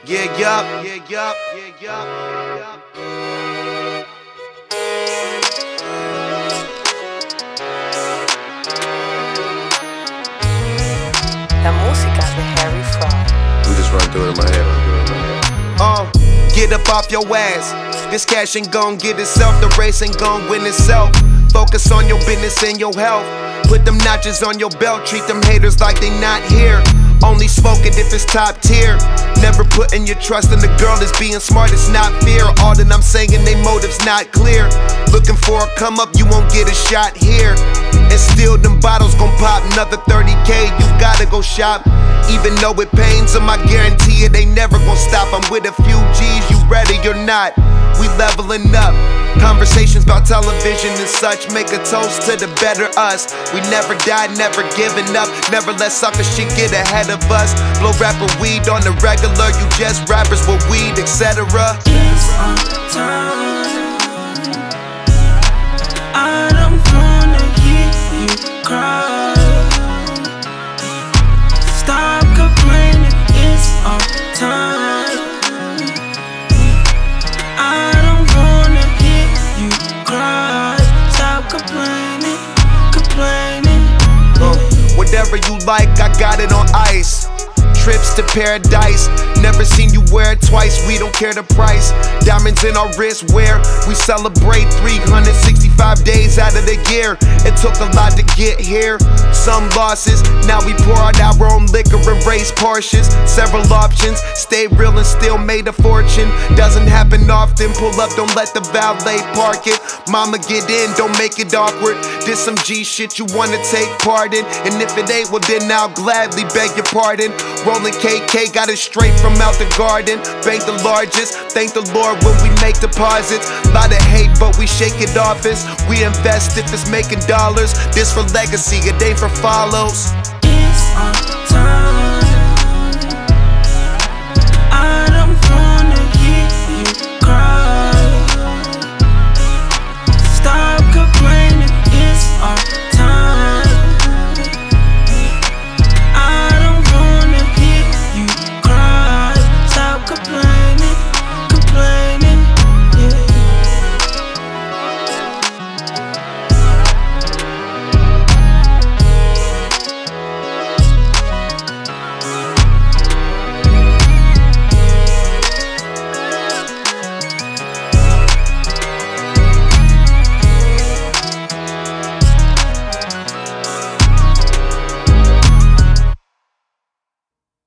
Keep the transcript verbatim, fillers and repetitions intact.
Yeah, yup, yeah, yup, yeah, yup, yeah, yup. La música de Harry Fraud. We just run through it in my head. Uh, get up off your ass. This cash ain't gon' get itself. The race ain't gon' win itself. Focus on your business and your health. Put them notches on your belt. Treat them haters like they not here. Only smoke it if it's top tier. Never putting your trust in the girl that's being smart, it's not fear. All that I'm saying, they motives not clear. Looking for a come up, you won't get a shot here. And still them bottles gon' pop another thirty K, you gotta go shop. Even though it pains them, I guarantee it ain't never gon' stop. I'm with a few G's, you ready or not? We leveling up. Conversations about television and such. Make a toast to the better us. We never die, never giving up. Never let sucker shit get ahead of us. Blow rapper weed on the regular. You just rappers with weed, et cetera. It's on time. I don't wanna hear you cry. Stop complaining. It's on time. I don't wanna hear you cry. Stop complaining, complaining. Uh, whatever you like, I got it on ice. Trips to paradise, never seen you wear it twice, we don't care the price. Diamonds in our wrist where we celebrate three hundred sixty-five days out of the year. It took a lot to get here, some losses. Now we pour out our own liquor and race Porsches. Several options, stay real and still made a fortune. Doesn't happen often, pull up, don't let the valet park it. Mama get in, don't make it awkward. This some G shit you wanna take part in. And if it ain't, well then I'll gladly beg your pardon. Rolling K K, got it straight from out the garden. Bank the largest, thank the Lord when we make deposits. Lot of hate, but we shake it off as we invest if it's making dollars. This for legacy, it ain't for follows.